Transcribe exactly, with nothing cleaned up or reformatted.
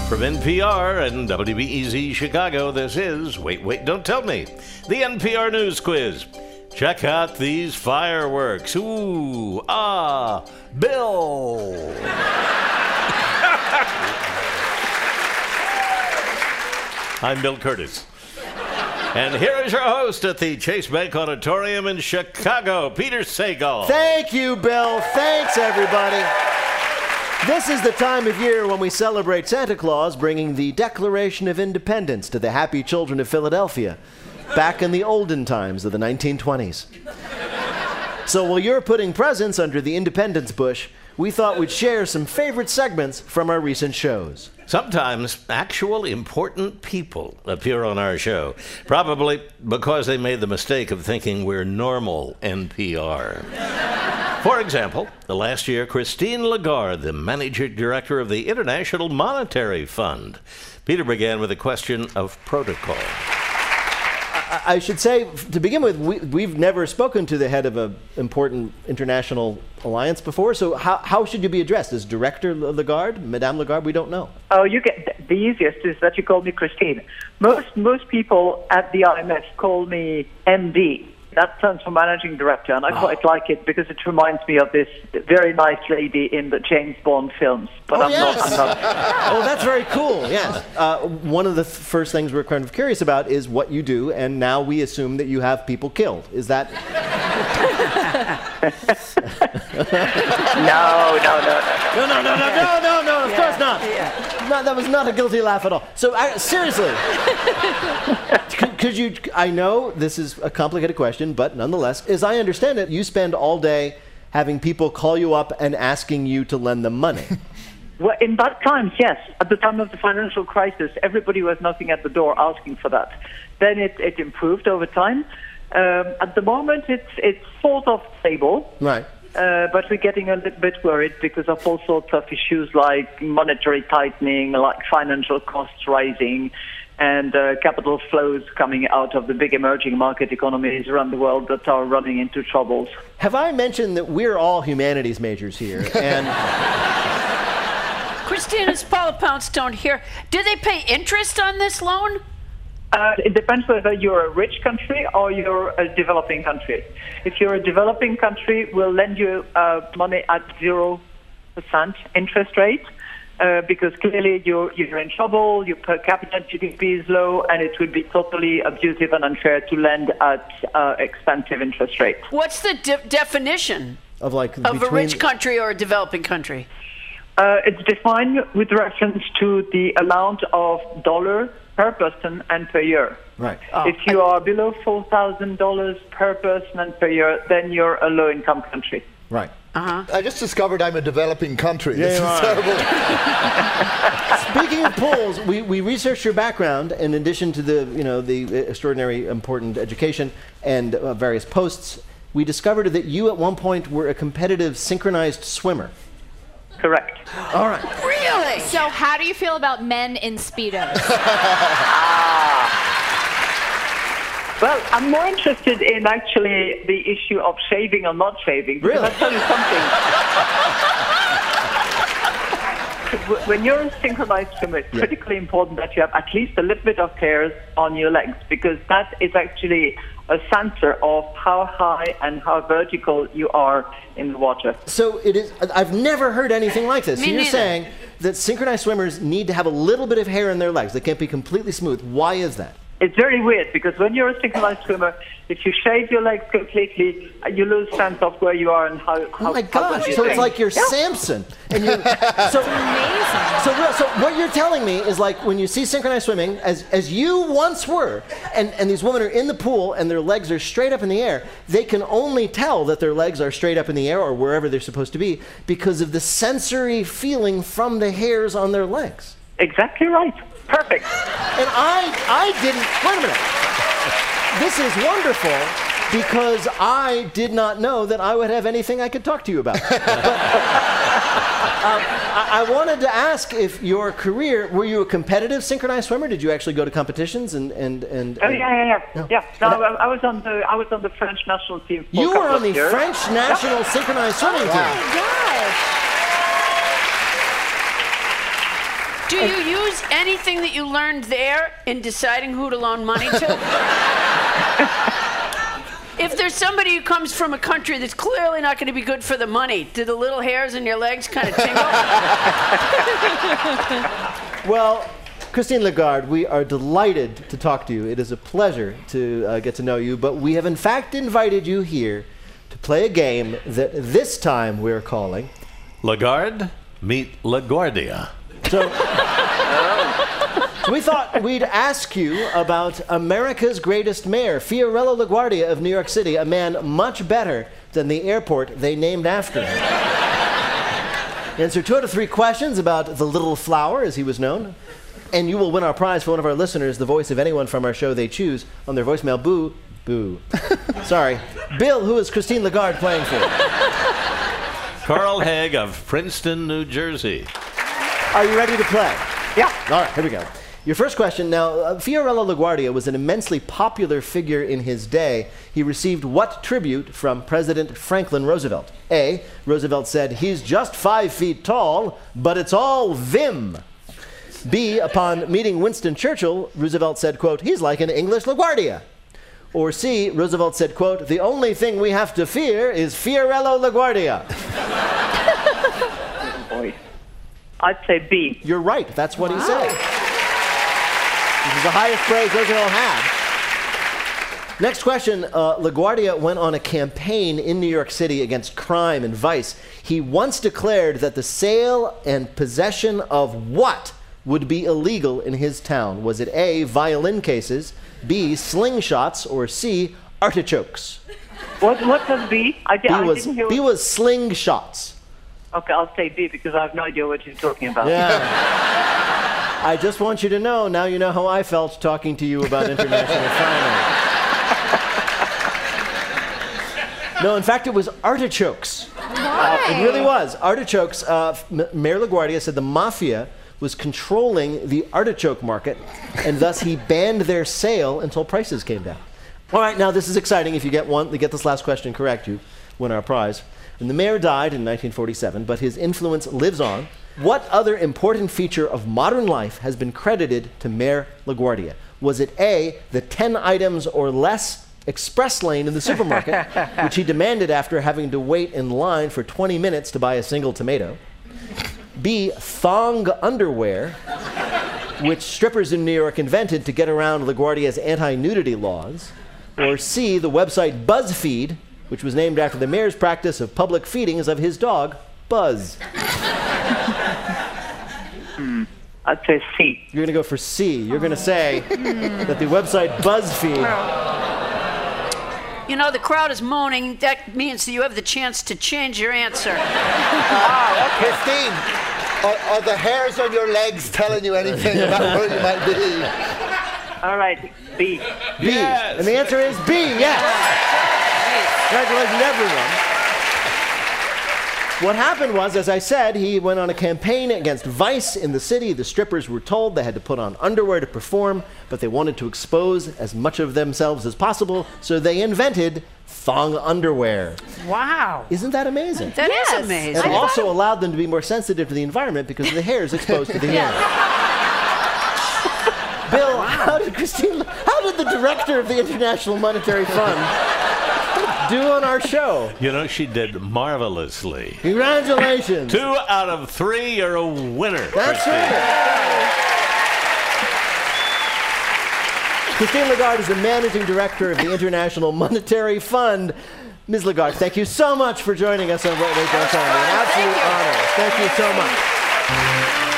From N P R and W B E Z Chicago, this is Wait, Wait, Don't Tell Me, the N P R News Quiz. Check out these fireworks. Ooh, ah, Bill. I'm Bill Curtis. And here is your host at the Chase Bank Auditorium in Chicago, Peter Sagal. Thank you, Bill. Thanks, everybody. This is the time of year when we celebrate Santa Claus bringing the Declaration of Independence to the happy children of Philadelphia back in the olden times of the nineteen twenties. So while you're putting presents under the Independence bush, we thought we'd share some favorite segments from our recent shows. Sometimes actual important people appear on our show, probably because they made the mistake of thinking we're normal N P R. For example, last year, Christine Lagarde, the managing director of the International Monetary Fund. Peter began with a question of protocol. I should say, to begin with, we, we've never spoken to the head of an important international alliance before, so how, how should you be addressed? As Director Lagarde, Madame Lagarde? We don't know. Oh, you get the easiest is that you call me Christine. Most most people at the I M F call me M D. That stands for Managing Director, and I quite oh. like it because it reminds me of this very nice lady in the James Bond films. But oh, I'm, yes. not, I'm not. Oh, that's very cool, yes. Uh, one of the th- first things we're kind of curious about is what you do, and now we assume that you have people killed. Is that... no, no, no, no, no, no, no, no, no, no, of yeah. course not. Yeah. not. That was not a guilty laugh at all. So, I, seriously, could, could you, I know this is a complicated question, but nonetheless, as I understand it, you spend all day having people call you up and asking you to lend them money. Well, in bad times, yes. At the time of the financial crisis, everybody was knocking at the door asking for that. Then it, it improved over time. Um, at the moment, it's it's sort of stable. Right. Uh, but we're getting a little bit worried because of all sorts of issues like monetary tightening, like financial costs rising, and uh, capital flows coming out of the big emerging market economies around the world that are running into troubles. Have I mentioned that we're all humanities majors here? And Christine, it's Paula Poundstone here. Do they pay interest on this loan? Uh, it depends whether you're a rich country or you're a developing country. If you're a developing country, we'll lend you uh, money at zero percent interest rate uh, because clearly you're, you're in trouble, your per capita G D P is low, and it would be totally abusive and unfair to lend at uh, expensive interest rates. What's the de- definition of, like, of a rich country or a developing country? Uh, it's defined with reference to the amount of dollar per person and per year. Right. Oh, if you I, are below four thousand dollars per person and per year, then you're a low-income country. Right. Uh-huh. I just discovered I'm a developing country. Yeah, this is terrible. Speaking of polls, we, we researched your background in addition to the, you know, the extraordinary important education and uh, various posts. We discovered that you at one point were a competitive synchronized swimmer. Correct. All right. Really? So how do you feel about men in Speedos? ah. Well, I'm more interested in actually the issue of shaving or not shaving. Because Really? I'll tell you something. When you're a synchronized swimmer, it's Yeah. critically important that you have at least a little bit of hairs on your legs, because that is actually a sensor of how high and how vertical you are in the water. So it is. I've never heard anything like this. Me so you're neither. saying that synchronized swimmers need to have a little bit of hair in their legs. They can't be completely smooth. Why is that? It's very weird because when you're a synchronized swimmer, if you shave your legs completely, you lose sense of where you are and how. how Oh my how gosh! good you So it's think. like you're Yeah. Samson, and you. So Amazing. So, real- so what you're telling me is like when you see synchronized swimming, as as you once were, and, and these women are in the pool and their legs are straight up in the air, they can only tell that their legs are straight up in the air or wherever they're supposed to be because of the sensory feeling from the hairs on their legs. Exactly right. Perfect. And I I didn't, wait a minute. This is wonderful because I did not know that I would have anything I could talk to you about. But, um, I, I wanted to ask if your career, were you a competitive synchronized swimmer? Did you actually go to competitions and... and, and, Oh and yeah, yeah, yeah. No. Yeah. No, I, I was on the I was on the French national team. For You a were couple on the of years. French national synchronized swimming team. Oh my gosh. Do you use anything that you learned there in deciding who to loan money to? If there's somebody who comes from a country that's clearly not going to be good for the money, do the little hairs in your legs kind of tingle? Well, Christine Lagarde, we are delighted to talk to you. It is a pleasure to uh, get to know you, but we have in fact invited you here to play a game that this time we're calling Lagarde meet LaGuardia. So, so we thought we'd ask you about America's greatest mayor, Fiorello LaGuardia of New York City, a man much better than the airport they named after him. Answer two out of three questions about the Little Flower, as he was known, and you will win our prize for one of our listeners, the voice of anyone from our show they choose, on their voicemail. Boo. Boo. Sorry. Bill, who is Christine Lagarde playing for? Carl Haig of Princeton, New Jersey. Are you ready to play? Yeah. All right, here we go. Your first question. Now, uh, Fiorello LaGuardia was an immensely popular figure in his day. He received what tribute from President Franklin Roosevelt? A, Roosevelt said, "He's just five feet tall, but it's all vim." B, upon meeting Winston Churchill, Roosevelt said, quote, "He's like an English LaGuardia." Or C, Roosevelt said, quote, "The only thing we have to fear is Fiorello LaGuardia." Boy. I'd say B. You're right. That's what he said. This is the highest praise Roosevelt had. Next question. Uh, LaGuardia went on a campaign in New York City against crime and vice. He once declared that the sale and possession of what would be illegal in his town? Was it A, violin cases, B, slingshots, or C, artichokes? What, what was B? I, di- B I was, didn't hear. B was slingshots. Okay, I'll say B because I have no idea what you're talking about. Yeah. I just want you to know, now you know how I felt talking to you about international finance. No, in fact, it was artichokes. Why? It really was. Artichokes, uh, M- Mayor LaGuardia said the mafia was controlling the artichoke market, and thus he banned their sale until prices came down. All right, now this is exciting. If you get one, to get this last question correct, you win our prize. And the mayor died in nineteen forty-seven, but his influence lives on. What other important feature of modern life has been credited to Mayor LaGuardia? Was it A, the ten items or less express lane in the supermarket, which he demanded after having to wait in line for twenty minutes to buy a single tomato? B, thong underwear, which strippers in New York invented to get around LaGuardia's anti-nudity laws? Or C, the website BuzzFeed, which was named after the mayor's practice of public feedings of his dog, Buzz? Hmm. I'd say C. You're going to go for C. You're going to say that the website BuzzFeed... You know, the crowd is moaning. That means that you have the chance to change your answer. Christine, are, are the hairs on your legs telling you anything about where you might be? All right, B. B. Yes. And the answer is B, yes. Congratulations, everyone. What happened was, as I said, he went on a campaign against vice in the city. The strippers were told they had to put on underwear to perform, but they wanted to expose as much of themselves as possible, so they invented thong underwear. Wow. Isn't that amazing? That Yes. is amazing. And also allowed them to be more sensitive to the environment because of the hairs exposed to the air. Bill, how did Christine, how did the director of the International Monetary Fund do on our show? You know, she did marvelously. Congratulations. Two out of three, you're a winner. That's Christine. right. Christine Lagarde is the managing director of the International Monetary Fund. Miz Lagarde, thank you so much for joining us on What Wait Don't Tell Me. An absolute honor. Thank you so much.